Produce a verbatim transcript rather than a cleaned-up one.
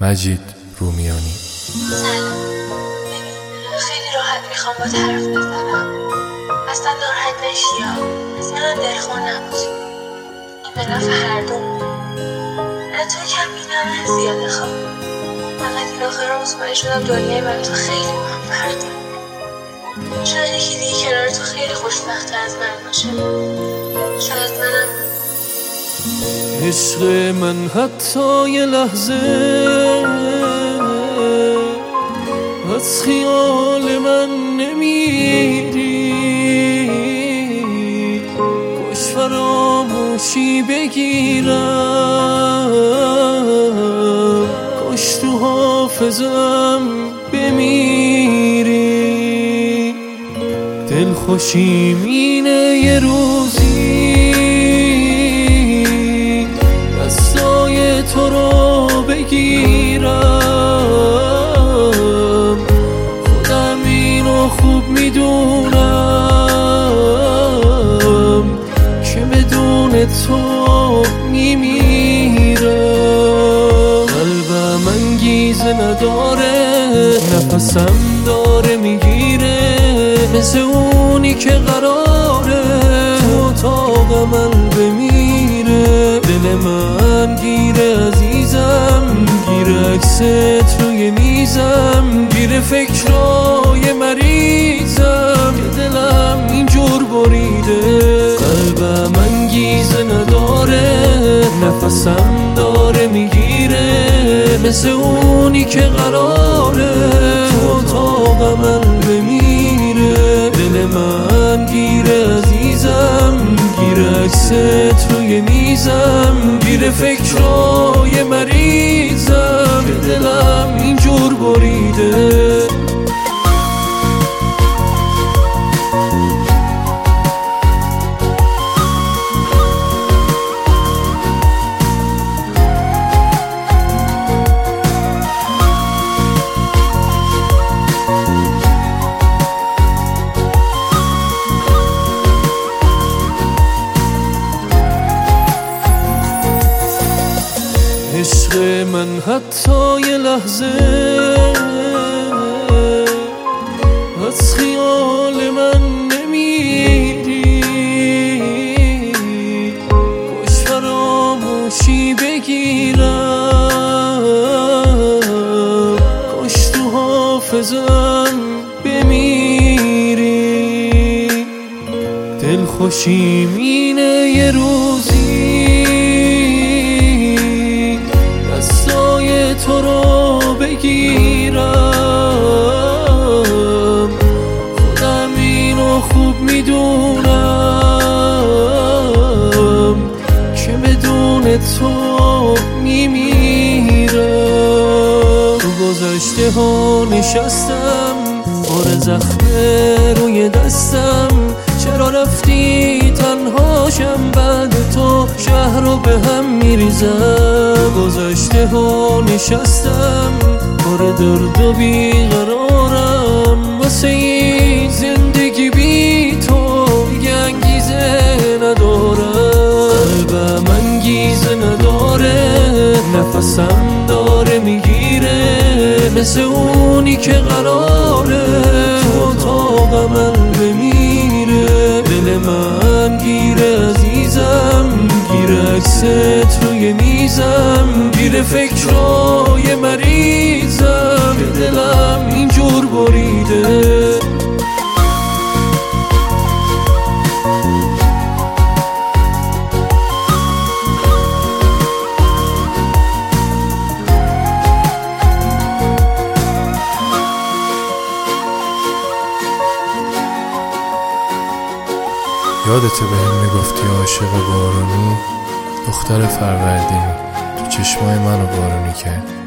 مجید رومیانی. سلام. خیلی راحت میخوام با حرف بزنم. اصلا ناراحت نشی ها. اصلا دلخور نباشی. این به نفع هر دومون. از تو کم میدم زیاده خواب. فقط این آخر رو مطمئن شدم دنیای برای تو خیلی مهم فرده. شاید یکی دیگه کنار تو خیلی خوشبخت‌تر از من باشه. شاید منم. عشق من حتی یه لحظه از خیال من نمیری، کاش فراموشی بگیرم، کاش تو حافظم بمیری. دلخوشیم اینه یه روزی دستای تو رو بگیرم، خودم اینو خوب میدونم که بدون تو میمیرم. قلبم انگیزه نداره، نفسم داره میگیره، مثل اونی که قراره تو اتاق من بمیره. دل من گیره عزیزم، گیره عکست روی میزم، گیره فکرای مریضم که دلم اینجور بریده. قلبم انگیزه نداره، نفسم داره میگیره، مثل اونی که قراره تو اتاق من بمیره. دل من گیره عزیزم، گیره عکست روی میزم، گیره فکرای مریضم که دلم اینجور بریده. عشق من حتی یه لحظه از خیال من نمیری، کاش فراموشی بگیرم، کاش تو حافظم بمیری. دلخوشیم اینه یه روزی دستای تو رو بگیرم، خودم اینو خوب میدونم که بدون تو میمیرم. تو گذشته ها نشستم، بار زخم روی دستم، چرا رفتی تنهاشم، بعد تو شهر رو به هم میریزم. گذشته ها نشستم، پر درد و بیقرارم، واسه این زندگی بی تو دیگه انگیزه ندارم. قلبم انگیزه نداره، نفسم داره میگیره، مثل اونی که قراره تو اتاق من بمیره. دل من گیره عزیزم، گیره عکست روی میزم، گیره فکرای مریضم که دلم اینجور بریده. یادته به هم میگفتی عاشق بارونی، دختر فروردینی، تو چشمای منو بارونی کرد.